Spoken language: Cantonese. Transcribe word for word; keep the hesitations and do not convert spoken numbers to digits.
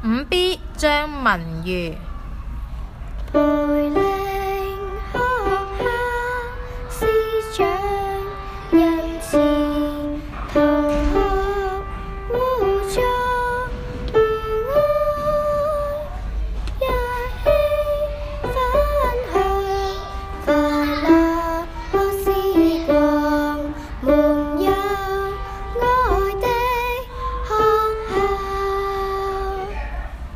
五 B 張文如。 培靈學校師長